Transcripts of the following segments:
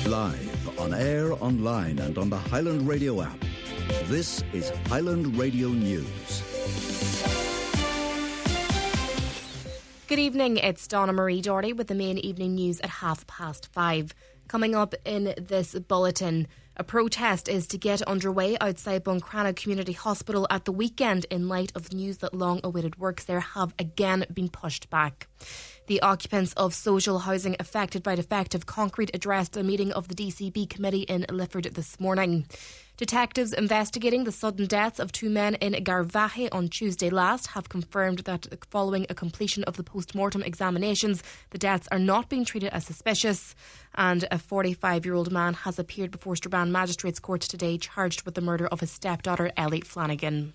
Live, on air, online and on the Highland Radio app. This is Highland Radio News. Good evening, it's Donna Marie Doherty with the main evening news at 5:30. Coming up in this bulletin, a protest is to get underway outside Buncrana Community Hospital at the weekend in light of news that long-awaited works there have again been pushed back. The occupants of social housing affected by defective concrete addressed a meeting of the DCB committee in Lifford this morning. Detectives investigating the sudden deaths of two men in Garvahe on Tuesday last have confirmed that following a completion of the post-mortem examinations, the deaths are not being treated as suspicious. And a 45-year-old man has appeared before Strabane Magistrates Court today charged with the murder of his stepdaughter Ellie Flanagan.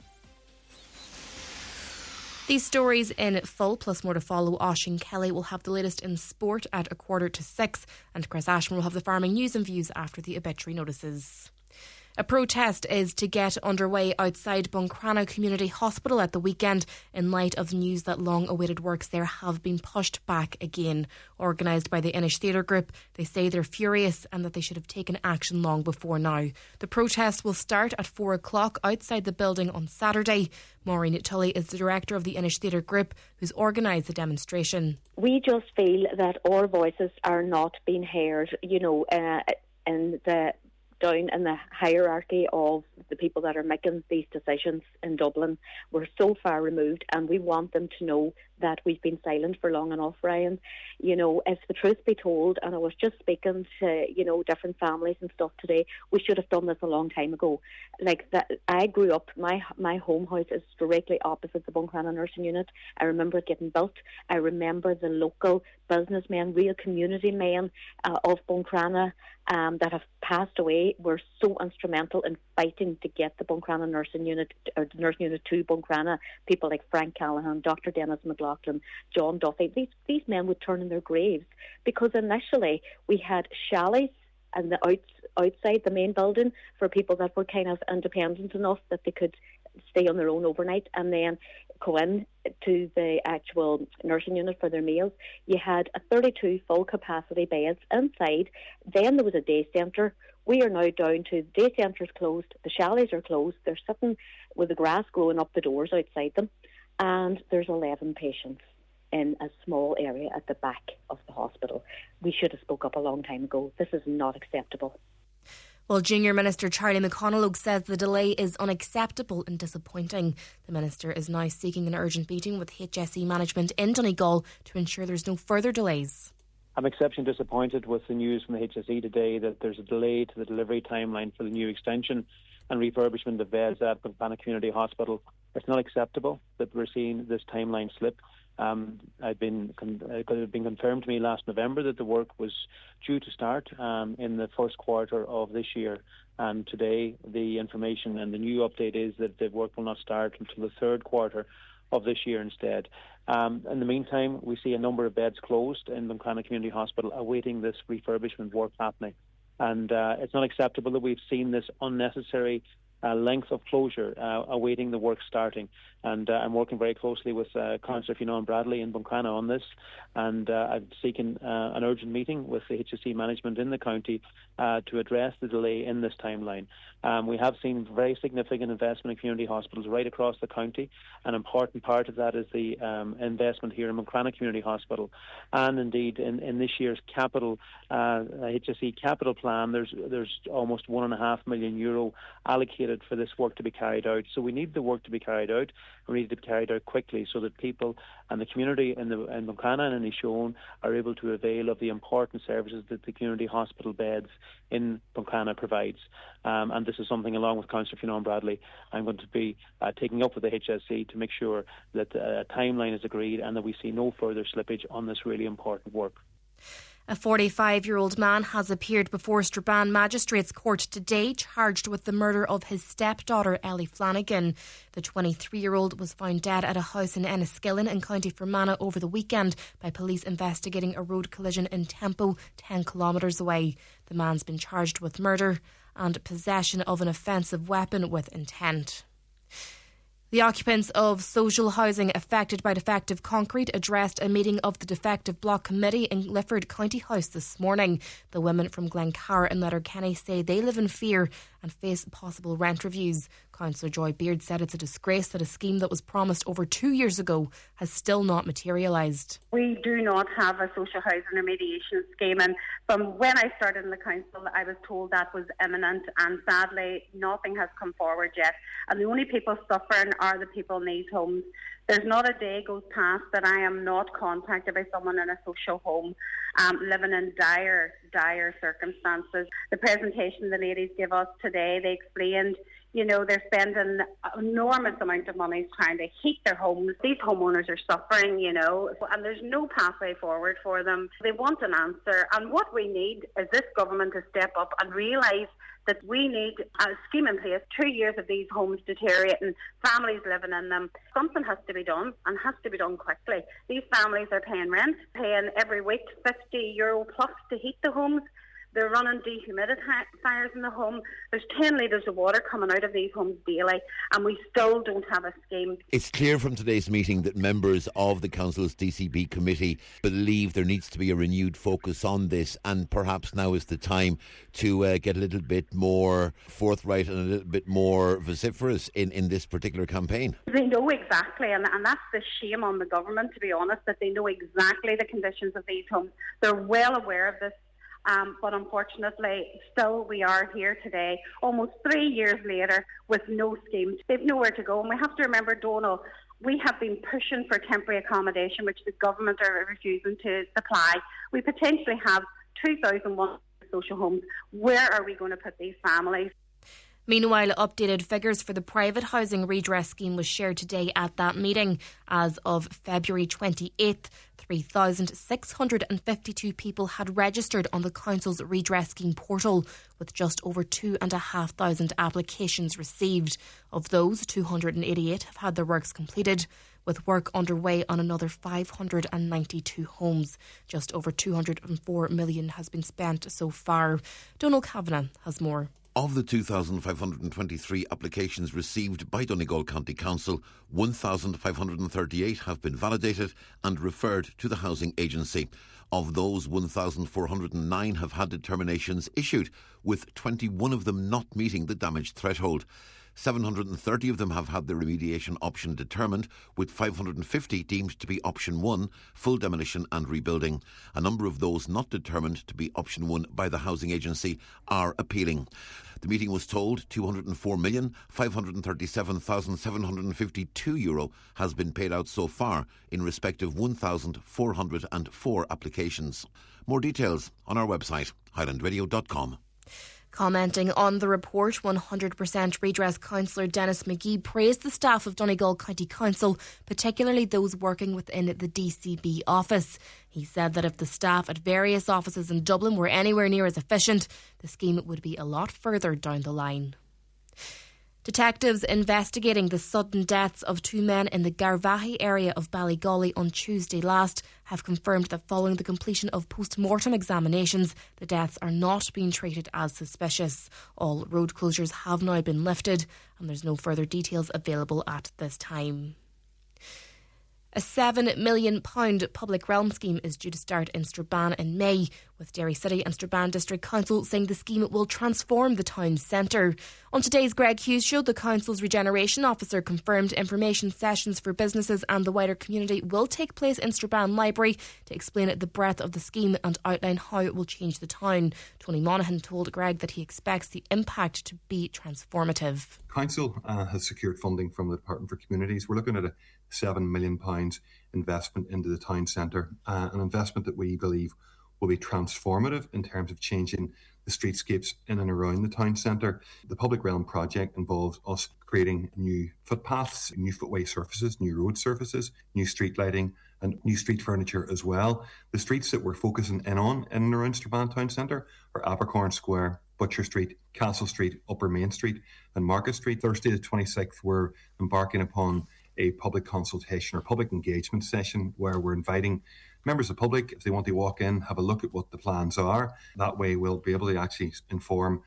These stories in full, plus more to follow. Oisín Kelly will have the latest in sport at 5:45, and Chris Ashmore will have the farming news and views after the obituary notices. A protest is to get underway outside Buncrana Community Hospital at the weekend in light of news that long-awaited works there have been pushed back again. Organised by the Inish Theatre Group, they say they're furious and that they should have taken action long before now. The protest will start at 4 o'clock outside the building on Saturday. Maureen Tully is the director of the Inish Theatre Group who's organised the demonstration. We just feel that our voices are not being heard, down in the hierarchy of the people that are making these decisions in Dublin. We're so far removed, and we want them to know that we've been silent for long enough, Ryan. If the truth be told, and I was just speaking to, different families and stuff today, we should have done this a long time ago. Like that, I grew up, my home house is directly opposite the Buncrana Nursing Unit. I remember it getting built. I remember the local businessmen, real community men of Buncrana that have passed away were so instrumental in fighting to get the Buncrana Nursing Unit, or the Nursing Unit to Buncrana. People like Frank Callahan, Dr. Dennis McLaughlin, John Duffy. These men would turn in their graves because initially we had chalets and the outside the main building for people that were kind of independent enough that they could stay on their own overnight and then go in to the actual nursing unit for their meals. You had a 32 full capacity beds inside. Then there was a day centre. We are now down to the day centre's closed, the chalets are closed, they're sitting with the grass growing up the doors outside them, and there's 11 patients in a small area at the back of the hospital. We should have spoke up a long time ago. This is not acceptable. Well, Junior Minister Charlie McConalogue says the delay is unacceptable and disappointing. The Minister is now seeking an urgent meeting with HSE management in Donegal to ensure there's no further delays. I'm exceptionally disappointed with the news from the HSE today that there's a delay to the delivery timeline for the new extension and refurbishment of beds at Buncrana Community Hospital. It's not acceptable that we're seeing this timeline slip. It had been confirmed to me last November that the work was due to start in the first quarter of this year, and today the information and the new update is that the work will not start until the third quarter of this year instead. In the meantime, we see a number of beds closed in Buncrana Community Hospital awaiting this refurbishment work happening, and it's not acceptable that we've seen this unnecessary length of closure awaiting the work starting. And I'm working very closely with Councillor Fionnán Bradley in Buncrana on this, and I'm seeking an urgent meeting with the HSE management in the county to address the delay in this timeline. We have seen very significant investment in community hospitals right across the county. An important part of that is the investment here in Buncrana Community Hospital, and indeed in this year's capital HSE capital plan, there's almost €1.5 million allocated for this work to be carried out. So we need the work to be carried out. We need it to be carried out quickly so that people and the community in Buncrana and in Inishowen are able to avail of the important services that the community hospital beds in Buncrana provides. And this is something, along with Councillor Fionnán Bradley, I'm going to be taking up with the HSE to make sure that a timeline is agreed and that we see no further slippage on this really important work. A 45-year-old man has appeared before Strabane Magistrates Court today, charged with the murder of his stepdaughter Ellie Flanagan. The 23-year-old was found dead at a house in Enniskillen in County Fermanagh over the weekend by police investigating a road collision in Tempo 10 kilometres away. The man's been charged with murder and possession of an offensive weapon with intent. The occupants of social housing affected by defective concrete addressed a meeting of the Defective Block Committee in Lifford County House this morning. The women from Glencarr and Letterkenny say they live in fear and face possible rent reviews. Councillor Joy Beard said it's a disgrace that a scheme that was promised over 2 years ago has still not materialised. We do not have a social housing remediation scheme, and from when I started in the council I was told that was imminent, and sadly nothing has come forward yet, and the only people suffering are the people in these homes. There's not a day goes past that I am not contacted by someone in a social home living in dire circumstances. The presentation the ladies give us today, they explained, they're spending an enormous amount of money trying to heat their homes. These homeowners are suffering, and there's no pathway forward for them. They want an answer, and what we need is this government to step up and realise that we need a scheme in place. 2 years of these homes deteriorating, families living in them. Something has to be done, and has to be done quickly. These families are paying rent, paying every week €50 plus to heat the homes. They're running dehumidifiers in the home. There's 10 litres of water coming out of these homes daily, and we still don't have a scheme. It's clear from today's meeting that members of the Council's DCB committee believe there needs to be a renewed focus on this, and perhaps now is the time to get a little bit more forthright and a little bit more vociferous in this particular campaign. They know exactly, and that's the shame on the government, to be honest, that they know exactly the conditions of these homes. They're well aware of this. But unfortunately, still we are here today, almost 3 years later, with no scheme. They've nowhere to go. And we have to remember, Donal, we have been pushing for temporary accommodation, which the government are refusing to supply. We potentially have 2,100 social homes. Where are we going to put these families? Meanwhile, updated figures for the private housing redress scheme was shared today at that meeting. As of February 28th, 3,652 people had registered on the council's redress scheme portal, with just over 2,500 applications received. Of those, 288 have had their works completed, with work underway on another 592 homes. Just over $204 million has been spent so far. Donal Kavanagh has more. Of the 2,523 applications received by Donegal County Council, 1,538 have been validated and referred to the Housing Agency. Of those, 1,409 have had determinations issued, with 21 of them not meeting the damage threshold. 730 of them have had the remediation option determined, with 550 deemed to be option 1, full demolition and rebuilding. A number of those not determined to be option 1 by the Housing Agency are appealing. The meeting was told €204,537,752 has been paid out so far in respect of 1,404 applications. More details on our website, highlandradio.com. Commenting on the report, 100% Redress councillor Dennis McGee praised the staff of Donegal County Council, particularly those working within the DCB office. He said that if the staff at various offices in Dublin were anywhere near as efficient, the scheme would be a lot further down the line. Detectives investigating the sudden deaths of 2 men in the Garvaghey area of Ballygolly on Tuesday last have confirmed that following the completion of post-mortem examinations, the deaths are not being treated as suspicious. All road closures have now been lifted, and there's no further details available at this time. A £7 million public realm scheme is due to start in Strabane in May, with Derry City and Strabane District Council saying the scheme will transform the town centre. On today's Greg Hughes Show, the council's regeneration officer confirmed information sessions for businesses and the wider community will take place in Strabane Library to explain the breadth of the scheme and outline how it will change the town. Tony Monaghan told Greg that he expects the impact to be transformative. Council has secured funding from the Department for Communities. We're looking at a £7 million investment into the town centre, an investment that we believe will be transformative in terms of changing the streetscapes in and around the town centre. The Public Realm project involves us creating new footpaths, new footway surfaces, new road surfaces, new street lighting and new street furniture as well. The streets that we're focusing in on in and around Strabane town centre are Abercorn Square, Butcher Street, Castle Street, Upper Main Street and Market Street. Thursday the 26th, we're embarking upon a public consultation or public engagement session where we're inviting members of the public, if they want to walk in, have a look at what the plans are. That way we'll be able to actually inform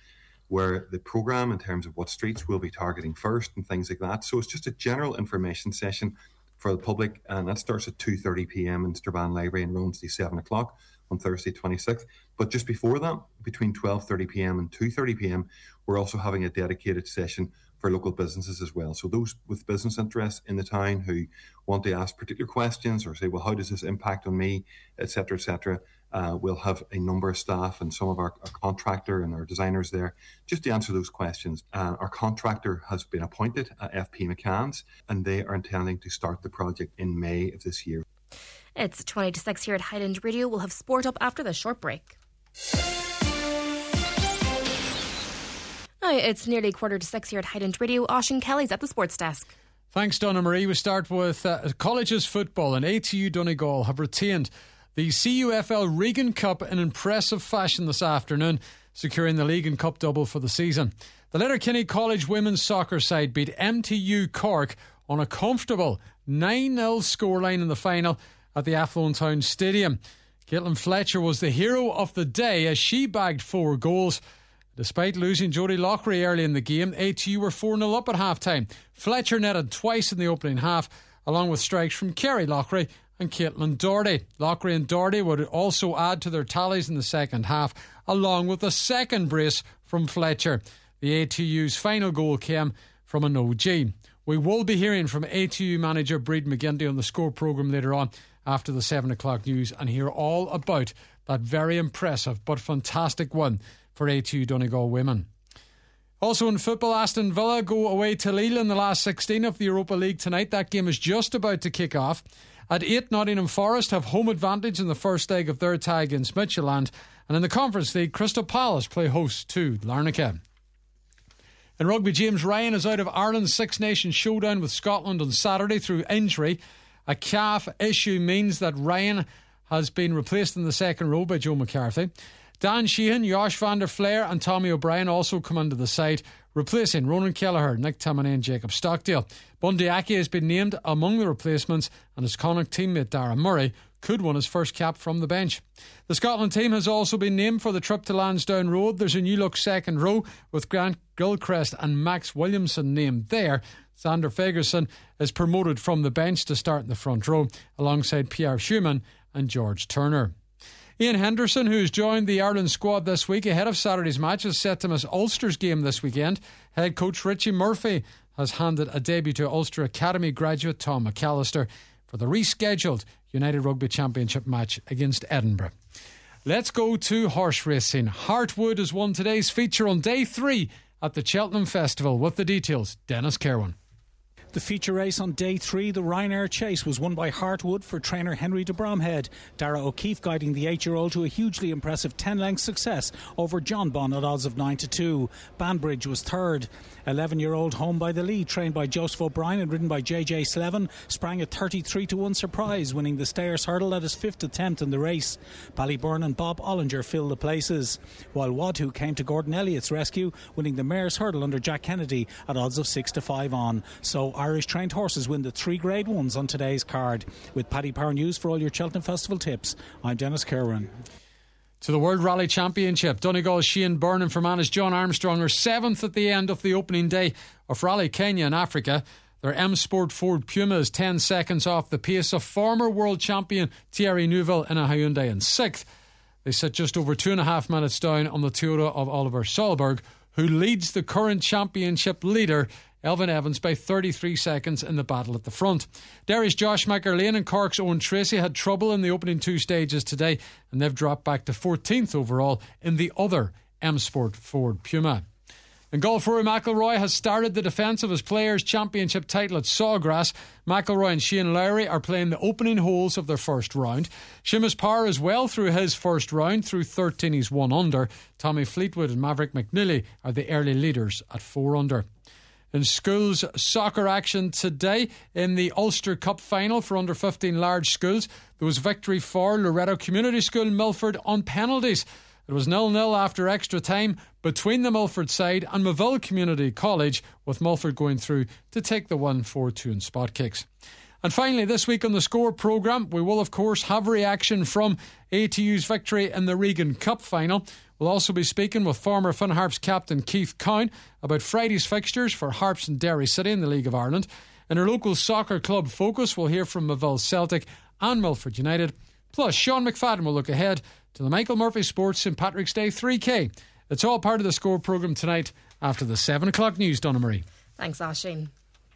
where the programme in terms of what streets we'll be targeting first and things like that. So it's just a general information session for the public, and that starts at 2:30pm in Strabane Library in Ronesday, 7 o'clock on Thursday 26th. But just before that, between 12:30pm and 2:30pm, we're also having a dedicated session for local businesses as well. So those with business interests in the town who want to ask particular questions or say, well, how does this impact on me, etc., etc., we'll have a number of staff and some of our contractor and our designers there just to answer those questions. Our contractor has been appointed at FP McCann's, and they are intending to start the project in May of this year. It's 20 to 6 here at Highland Radio. We'll have sport up after the short break. Now it's nearly 5:45 here at Highland Radio. Oisín Kelly's at the sports desk. Thanks, Donna Marie. We start with colleges football, and ATU Donegal have retained the CUFL Regan Cup in impressive fashion this afternoon, securing the league and cup double for the season. The Letterkenny College women's soccer side beat MTU Cork on a comfortable 9-0 scoreline in the final at the Athlone Town Stadium. Caitlin Fletcher was the hero of the day as she bagged 4 goals. Despite losing Jodie Loughrey early in the game, ATU were 4-0 up at half-time. Fletcher netted twice in the opening half, along with strikes from Kerry Loughrey and Caitlin Doherty. Loughrey and Doherty would also add to their tallies in the second half, along with a second brace from Fletcher. The ATU's final goal came from an OG. We will be hearing from ATU manager Breed McGinty on the score programme later on after the 7 o'clock news and hear all about that very impressive but fantastic one for ATU Donegal women. Also in football, Aston Villa go away to Lille in the last 16 of the Europa League tonight. That game is just about to kick off. At 8, Nottingham Forest have home advantage in the first leg of their tie against Midtjylland. And in the Conference League, Crystal Palace play host to Larnaca. In rugby, James Ryan is out of Ireland's Six Nations showdown with Scotland on Saturday through injury. A calf issue means that Ryan has been replaced in the second row by Joe McCarthy. Dan Sheehan, Josh van der Flair and Tommy O'Brien also come into the side, replacing Ronan Kelleher, Nick Tamanay and Jacob Stockdale. Bundy Aki has been named among the replacements, and his Connacht teammate Darragh Murray could win his first cap from the bench. The Scotland team has also been named for the trip to Lansdowne Road. There's a new look second row with Grant Gilchrist and Max Williamson named there. Sander Fagerson is promoted from the bench to start in the front row alongside Pierre Schumann and George Turner. Ian Henderson, who's joined the Ireland squad this week ahead of Saturday's match, is set to miss Ulster's game this weekend. Head coach Richie Murphy has handed a debut to Ulster Academy graduate Tom McAllister for the rescheduled United Rugby Championship match against Edinburgh. Let's go to horse racing. Heartwood has won today's feature on day 3 at the Cheltenham Festival. With the details, Dennis Kerwin. The feature race on day 3, the Ryanair Chase, was won by Heartwood for trainer Henry de Bromhead. Dara O'Keefe guiding the 8-year-old to a hugely impressive 10-length success over John Bon at odds of 9-2. Banbridge was third. 11-year-old Home by the Lead, trained by Joseph O'Brien and ridden by JJ Slevin, sprang a 33-1 surprise, winning the Stayers Hurdle at his 5th attempt in the race. Ballyburn and Bob Ollinger filled the places, while Wadhu came to Gordon Elliott's rescue, winning the Mayor's Hurdle under Jack Kennedy at odds of 6-5 on. So Irish trained horses win the 3 Grade 1s on today's card. With Paddy Power News for all your Cheltenham Festival tips, I'm Dennis Kerwin. To the World Rally Championship, Donegal's Shane Byrne and Fermanagh John Armstrong are 7th at the end of the opening day of Rally Kenya in Africa. Their M Sport Ford Puma is 10 seconds off the pace of former world champion Thierry Neuville in a Hyundai in 6th. They sit just over 2.5 minutes down on the Toyota of Oliver Solberg, who leads the current championship leader Elvin Evans by 33 seconds in the battle at the front. Derry's Josh McErlane and Cork's Owen Tracy had trouble in the opening 2 stages today, and they've dropped back to 14th overall in the other M Sport Ford Puma. In golf, Rory McIlroy has started the defence of his Players' Championship title at Sawgrass. McIlroy and Shane Lowry are playing the opening holes of their first round. Seamus Power is well through his first round. Through 13 he's 1 under. Tommy Fleetwood and Maverick McNeely are the early leaders at 4 under. In schools soccer action today, in the Ulster Cup final for under 15 large schools, there was victory for Loretto Community School Milford on penalties. It was 0-0 after extra time between the Milford side and Moville Community College, with Milford going through to take the 1-4-2 in spot kicks. And finally, this week on the Score programme, we will of course have reaction from ATU's victory in the Regan Cup final. We'll also be speaking with former Finn Harps captain Keith Cowan about Friday's fixtures for Harps and Derry City in the League of Ireland. In our local soccer club focus, we'll hear from Moville Celtic and Milford United. Plus, Sean McFadden will look ahead to the Michael Murphy Sports St Patrick's Day 3K. It's all part of the Score programme tonight after the 7 o'clock news, Donna Marie. Thanks, Oisin.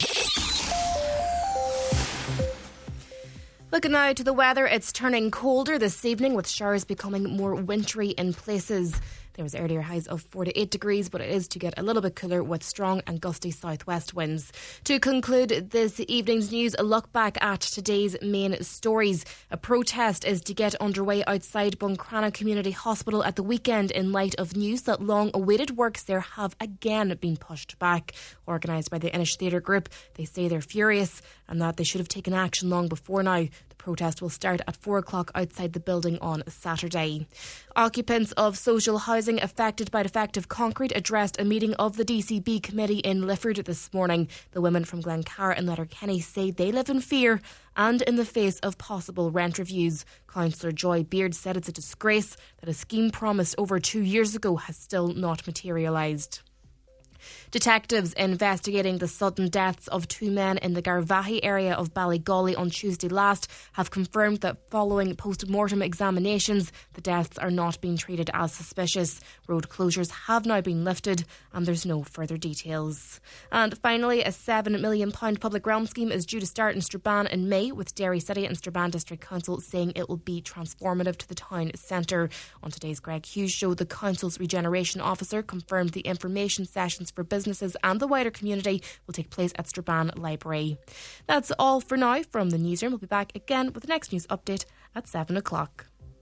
Looking now to the weather, it's turning colder this evening with showers becoming more wintry in places. There was earlier highs of 4 to 8 degrees, but it is to get a little bit cooler with strong and gusty southwest winds. To conclude this evening's news, a look back at today's main stories. A protest is to get underway outside Buncrana Community Hospital at the weekend in light of news that long-awaited works there have again been pushed back. Organised by the Inish Theatre Group, they say they're furious and that they should have taken action long before now. The protest will start at 4 o'clock outside the building on Saturday. Occupants of social housing affected by defective concrete addressed a meeting of the DCB committee in Lifford this morning. The women from Glencarr and Letterkenny say they live in fear and in the face of possible rent reviews. Councillor Joy Beard said it's a disgrace that a scheme promised over 2 years ago has still not materialised. Detectives investigating the sudden deaths of 2 men in the Garvaghey area of Ballygolly on Tuesday last have confirmed that following post-mortem examinations, the deaths are not being treated as suspicious. Road closures have now been lifted and there's no further details. And finally, a £7 million public realm scheme is due to start in Strabane in May, with Derry City and Strabane District Council saying it will be transformative to the town centre. On today's Greg Hughes show, the council's regeneration officer confirmed the information sessions for businesses and the wider community will take place at Strabane Library. That's all for now from the newsroom. We'll be back again with the next news update at 7 o'clock.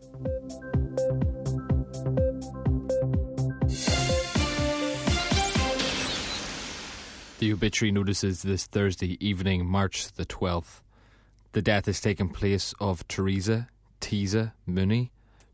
The obituary notices this Thursday evening, March the 12th. The death has taken place of Teresa Tisa Mooney,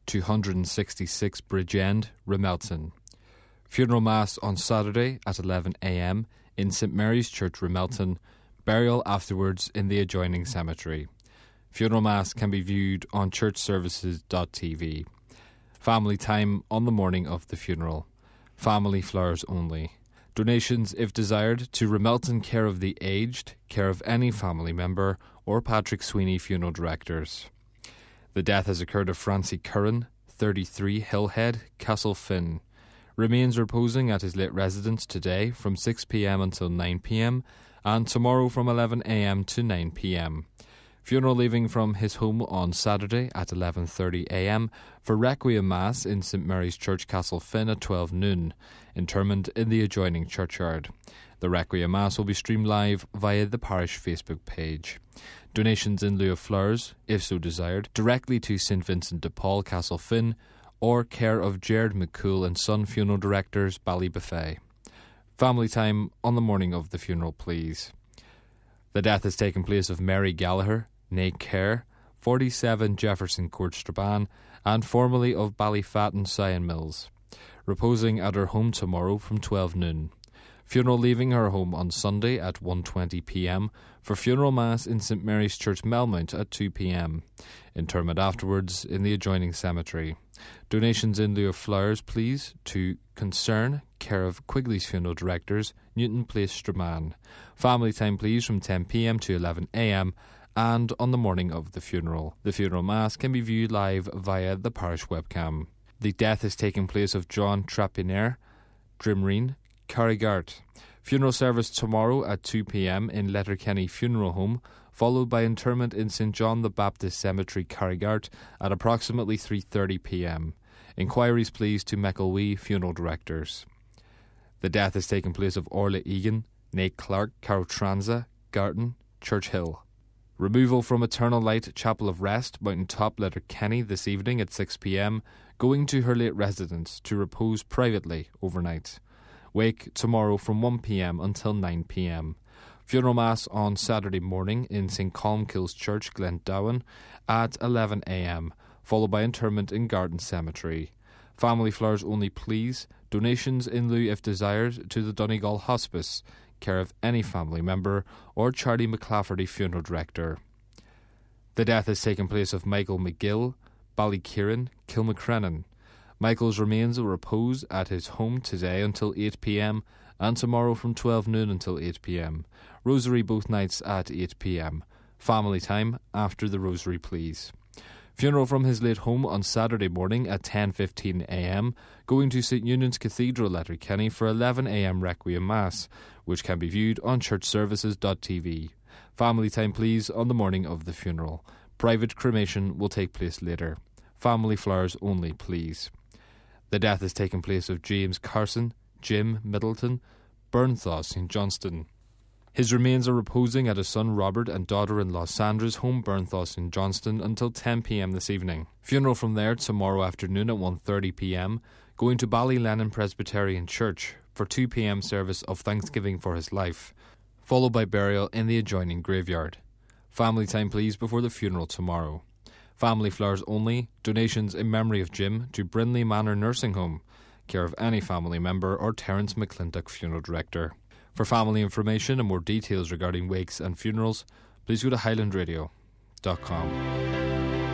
266 Bridge End, Ramelton. Funeral Mass on Saturday at 11 a.m. in St Mary's Church, Ramelton. Burial afterwards in the adjoining cemetery. Funeral Mass can be viewed on churchservices.tv. Family time on the morning of the funeral. Family flowers only. Donations, if desired, to Ramelton Care of the Aged, care of any family member, or Patrick Sweeney Funeral Directors. The death has occurred of Francie Curran, 33 Hillhead, Castlefin. Remains reposing at his late residence today from 6 p.m. until 9 p.m. and tomorrow from 11 a.m. to 9 p.m. Funeral leaving from his home on Saturday at 11:30 a.m. for Requiem Mass in St Mary's Church, Castlefin at 12 noon. Interment in the adjoining churchyard. The Requiem Mass will be streamed live via the parish Facebook page. Donations in lieu of flowers, if so desired, directly to St Vincent de Paul, Castlefin, or care of Jared McCool and Son Funeral Directors, Ballybuffet. Family time on the morning of the funeral, please. The death has taken place of Mary Gallagher, née Kerr, 47 Jefferson Court, Strabane, and formerly of Ballyfatton, Sion Mills. Reposing at her home tomorrow from 12 noon. Funeral leaving her home on Sunday at 1:20 p.m. for funeral mass in St Mary's Church, Melmount at 2 p.m. Interment afterwards in the adjoining cemetery. Donations in lieu of flowers, please, to Concern, care of Quigley's Funeral Directors, Newton Place, Strabane. Family time, please, from 10 p.m. to 11 a.m. and on the morning of the funeral. The funeral mass can be viewed live via the parish webcam. The death has taken place of John Trapinair, Drimreen, Carrigart. Funeral service tomorrow at 2 p.m. in Letterkenny Funeral Home, followed by interment in St John the Baptist Cemetery, Carrigart at approximately 3:30 p.m. Inquiries please to Meckelwee Funeral Directors. The death has taken place of Orla Egan, née Clark, Carotranza, Garton, Church Hill. Removal from Eternal Light Chapel of Rest, Mountain Top, Letterkenny this evening at 6 p.m, going to her late residence to repose privately overnight. Wake tomorrow from 1 p.m. until 9 p.m. Funeral Mass on Saturday morning in St Colmkills Church, Glendowen at 11 a.m, followed by interment in Garden Cemetery. Family flowers only please. Donations in lieu if desired to the Donegal Hospice, care of any family member, or Charlie McClafferty Funeral Director. The death has taken place of Michael McGill, Ballykieran, Kilmacrennan. Michael's remains will repose at his home today until 8 p.m. and tomorrow from 12 noon until 8 p.m. Rosary both nights at 8 p.m. Family time after the rosary, please. Funeral from his late home on Saturday morning at 10:15 a.m, going to St Eunan's Cathedral, Letterkenny, for 11 a.m. Requiem Mass, which can be viewed on churchservices.tv. Family time, please, on the morning of the funeral. Private cremation will take place later. Family flowers only, please. The death has taken place of James Carson, Jim Middleton, Burnthos, St Johnston. His remains are reposing at his son Robert and daughter-in-law Sandra's home, Burnthos in Johnston, until 10 p.m. this evening. Funeral from there tomorrow afternoon at 1:30 p.m, going to Ballylennon Presbyterian Church for 2 p.m. service of thanksgiving for his life, followed by burial in the adjoining graveyard. Family time, please, before the funeral tomorrow. Family flowers only. Donations in memory of Jim to Brindley Manor Nursing Home, care of any family member or Terence McClintock, Funeral Director. For family information and more details regarding wakes and funerals, please go to highlandradio.com.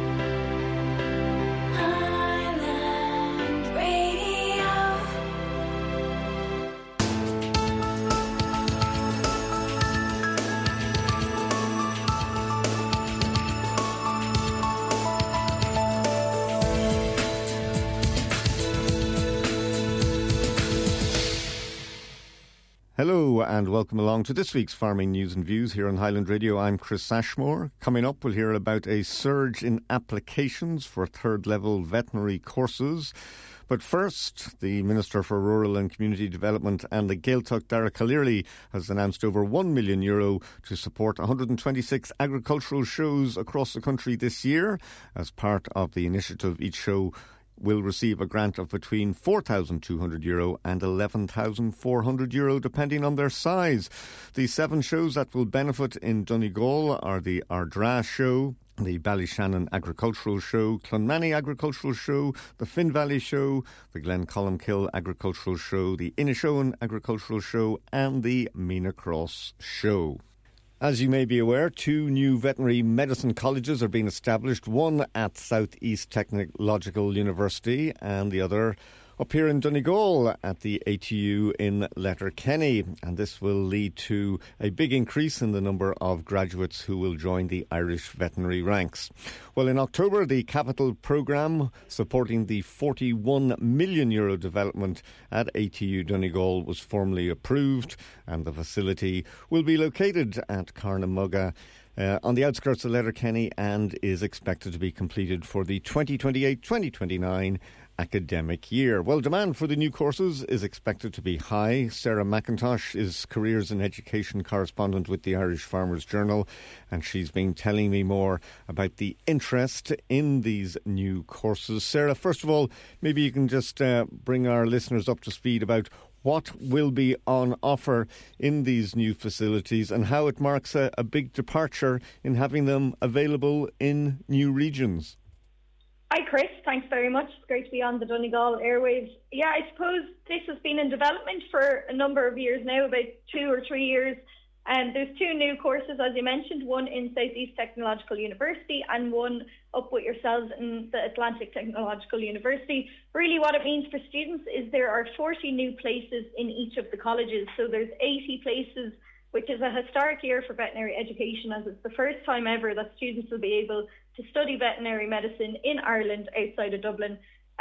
Hello and welcome along to this week's Farming News and Views here on Highland Radio. I'm Chris Ashmore. Coming up, we'll hear about a surge in applications for third-level veterinary courses. But first, the Minister for Rural and Community Development and the Gaeltacht, Dara Clearly, has announced over €1 million to support 126 agricultural shows across the country this year. As part of the initiative, each show will receive a grant of between €4,200 and €11,400, depending on their size. The 7 shows that will benefit in Donegal are the Ardra Show, the Ballyshannon Agricultural Show, Clonmany Agricultural Show, the Finn Valley Show, the Glencolumkill Agricultural Show, the Inishowen Agricultural Show, and the Mina Cross Show. As you may be aware, 2 new veterinary medicine colleges are being established, one at South East Technological University and the other up here in Donegal at the ATU in Letterkenny. And this will lead to a big increase in the number of graduates who will join the Irish veterinary ranks. Well, in October, the capital programme supporting the €41 million development at ATU Donegal was formally approved, and the facility will be located at Carnamugga on the outskirts of Letterkenny and is expected to be completed for the 2028-2029 academic year. Well, demand for the new courses is expected to be high. Sarah McIntosh is Careers in Education correspondent with the Irish Farmers Journal, and she's been telling me more about the interest in these new courses. Sarah, first of all, maybe you can just bring our listeners up to speed about what will be on offer in these new facilities and how it marks a big departure in having them available in new regions. Hi Chris, thanks very much. It's great to be on the Donegal airwaves. Yeah, I suppose this has been in development for a number of years now, about 2 or 3 years. And there's 2 new courses, as you mentioned, one in South East Technological University and one up with yourselves in the Atlantic Technological University. Really what it means for students is there are 40 new places in each of the colleges. So there's 80 places, which is a historic year for veterinary education, as it's the first time ever that students will be able to study veterinary medicine in Ireland outside of Dublin.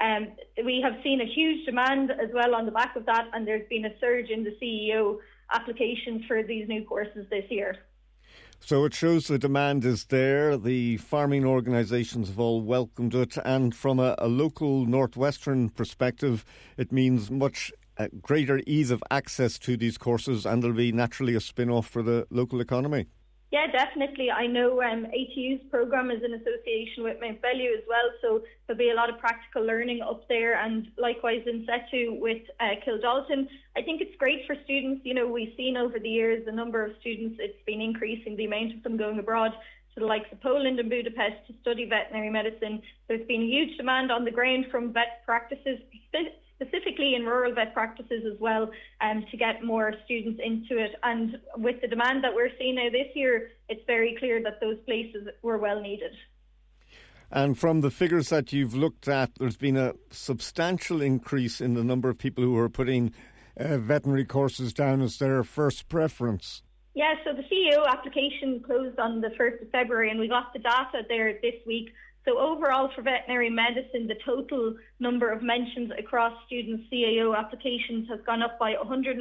We have seen a huge demand as well on the back of that, and there's been a surge in the CEO applications for these new courses this year. So it shows the demand is there. The farming organisations have all welcomed it, and from a local northwestern perspective, it means much greater ease of access to these courses, and there'll be naturally a spin-off for the local economy. Yeah, definitely. I know ATU's programme is in association with Mount Bellew as well, so there'll be a lot of practical learning up there, and likewise in situ with Kildalton. I think it's great for students. You know, we've seen over the years the number of students, it's been increasing, the amount of them going abroad to the likes of Poland and Budapest to study veterinary medicine. There's been a huge demand on the ground from vet practices, specifically in rural vet practices as well, to get more students into it. And with the demand that we're seeing now this year, it's very clear that those places were well needed. And from the figures that you've looked at, there's been a substantial increase in the number of people who are putting veterinary courses down as their first preference. Yeah, so the CEO application closed on the 1st of February and we got the data there this week. So overall for veterinary medicine, the total number of mentions across student CAO applications has gone up by 198%.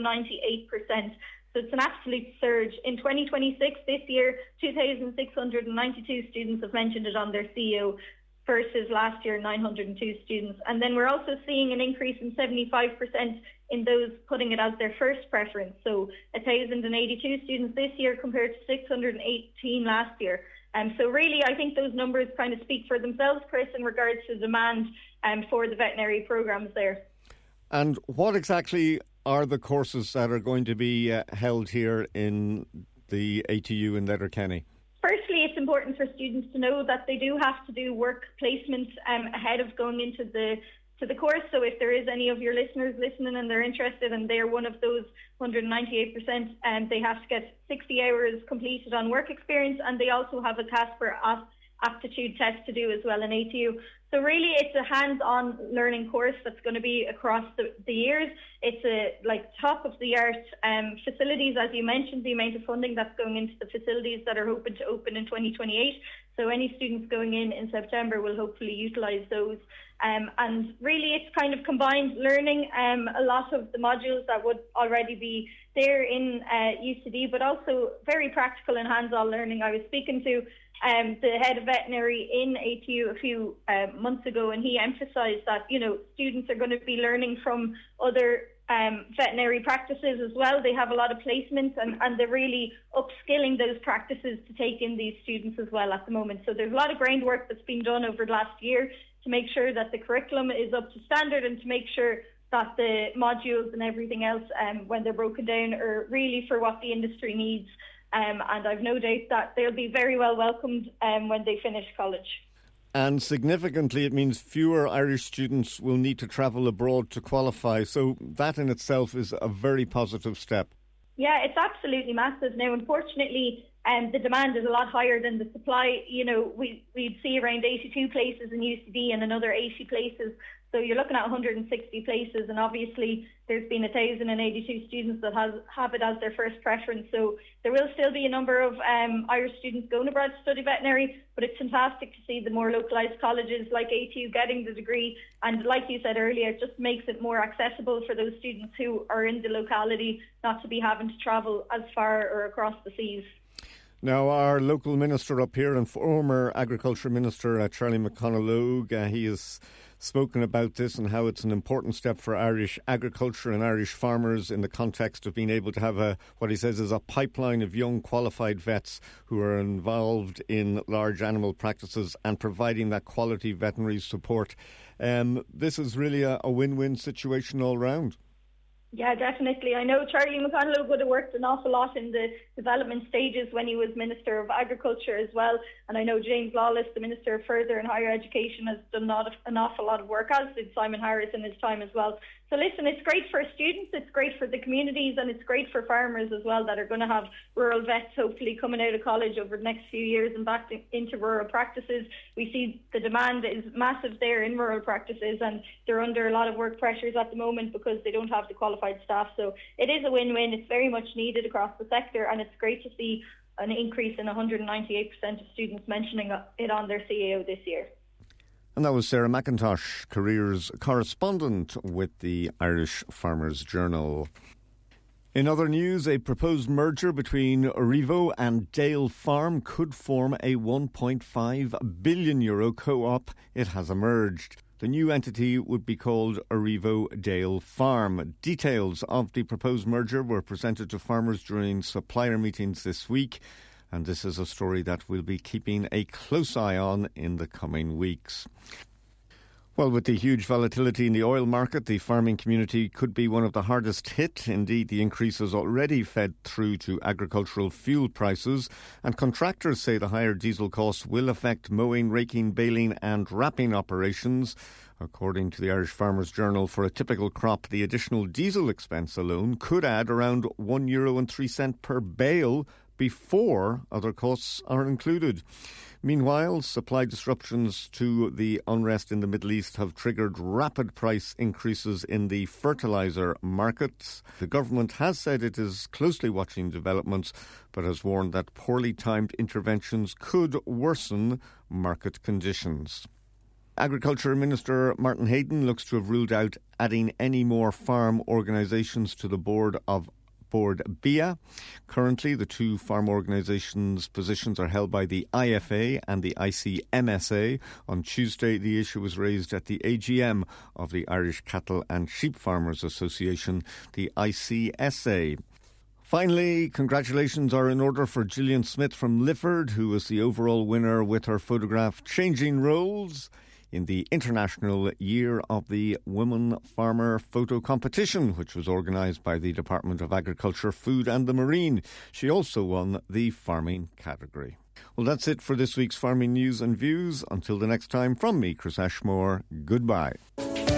So it's an absolute surge. In 2026, this year, 2,692 students have mentioned it on their CAO versus last year, 902 students. And then we're also seeing an increase in 75% in those putting it as their first preference. So 1,082 students this year compared to 618 last year. So really, I think those numbers kind of speak for themselves, Chris, in regards to demand for the veterinary programmes there. And what exactly are the courses that are going to be held here in the ATU in Letterkenny? Firstly, it's important for students to know that they do have to do work placement ahead of going into the course. So if there is any of your listeners listening and they're interested and they're one of those 198%, they have to get 60 hours completed on work experience, and they also have a Casper aptitude test to do as well in ATU. So really it's a hands-on learning course that's going to be across the years. It's a top of the art facilities, as you mentioned, the amount of funding that's going into the facilities that are hoping to open in 2028. So any students going in September will hopefully utilise those. And really it's kind of combined learning, a lot of the modules that would already be there in UCD, but also very practical and hands-on learning. I was speaking to the head of veterinary in ATU a few months ago, and he emphasised that, students are going to be learning from other veterinary practices as well. They have a lot of placements and they're really upskilling those practices to take in these students as well at the moment. So there's a lot of groundwork that's been done over the last year to make sure that the curriculum is up to standard and to make sure that the modules and everything else, when they're broken down, are really for what the industry needs. And I've no doubt that they'll be very well welcomed when they finish college. And significantly, it means fewer Irish students will need to travel abroad to qualify. So that in itself is a very positive step. Yeah, it's absolutely massive. Now, unfortunately, the demand is a lot higher than the supply. We'd see around 82 places in UCD and another 80 places. So you're looking at 160 places, and obviously there's been 1,082 students that have it as their first preference. So there will still be a number of Irish students going abroad to study veterinary, but it's fantastic to see the more localised colleges like ATU getting the degree. And like you said earlier, it just makes it more accessible for those students who are in the locality not to be having to travel as far or across the seas. Now, our local minister up here and former Agriculture Minister Charlie McConalogue, he has spoken about this and how it's an important step for Irish agriculture and Irish farmers in the context of being able to have what he says is a pipeline of young qualified vets who are involved in large animal practices and providing that quality veterinary support. This is really a win-win situation all round. Yeah, definitely. I know Charlie McConalogue would have worked an awful lot in the development stages when he was Minister of Agriculture as well. And I know James Lawless, the Minister of Further and Higher Education, has done an awful lot of work, as did Simon Harris in his time as well. So listen, it's great for students, it's great for the communities, and it's great for farmers as well that are going to have rural vets hopefully coming out of college over the next few years and back into rural practices. We see the demand is massive there in rural practices, and they're under a lot of work pressures at the moment because they don't have the qualified staff. So it is a win-win. It's very much needed across the sector, and it's great to see an increase in 198% of students mentioning it on their CAO this year. And that was Sarah McIntosh, careers correspondent with the Irish Farmers Journal. In other news, a proposed merger between Orivo and Dale Farm could form a €1.5 billion co-op. It has emerged. The new entity would be called Orivo Dale Farm. Details of the proposed merger were presented to farmers during supplier meetings this week. And this is a story that we'll be keeping a close eye on in the coming weeks. Well, with the huge volatility in the oil market, the farming community could be one of the hardest hit. Indeed, the increase has already fed through to agricultural fuel prices, and contractors say the higher diesel costs will affect mowing, raking, baling and wrapping operations. According to the Irish Farmers Journal, for a typical crop, the additional diesel expense alone could add around €1.03 per bale before other costs are included. Meanwhile, supply disruptions to the unrest in the Middle East have triggered rapid price increases in the fertiliser markets. The government has said it is closely watching developments, but has warned that poorly timed interventions could worsen market conditions. Agriculture Minister Martin Heydon looks to have ruled out adding any more farm organisations to the board BIA. Currently, the two farm organisations' positions are held by the IFA and the ICMSA. On Tuesday, the issue was raised at the AGM of the Irish Cattle and Sheep Farmers Association, the ICSA. Finally, congratulations are in order for Gillian Smith from Lifford, who was the overall winner with her photograph Changing Roles in the International Year of the Women Farmer Photo Competition, which was organised by the Department of Agriculture, Food and the Marine. She also won the farming category. Well, that's it for this week's Farming News and Views. Until the next time, from me, Chris Ashmore, goodbye.